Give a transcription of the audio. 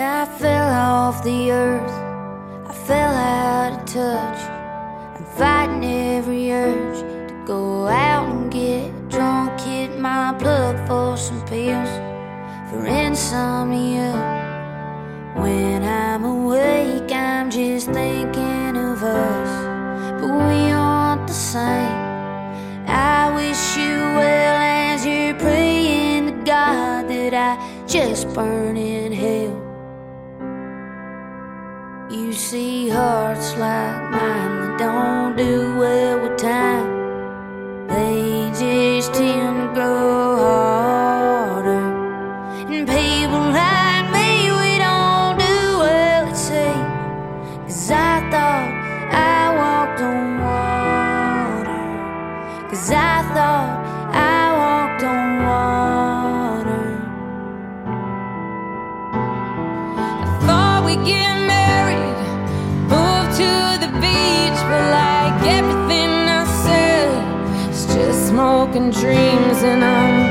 I fell off the earth, I fell out of touch. I'm fighting every urge to go out and get drunk, hit my plug for some pills for insomnia. When I'm awake, I'm just thinking of us, but we aren't the same. I wish you well as you're praying to God that I just burn in hell. You see hearts like mine that don't do well with time, they just tend to grow harder. And people like me, we don't do well at sea, 'cause I thought I walked on water, 'cause I thought I walked on water. I thought we'd get married, move to the beach, but like everything I said, it's just smoke and dreams, and I'm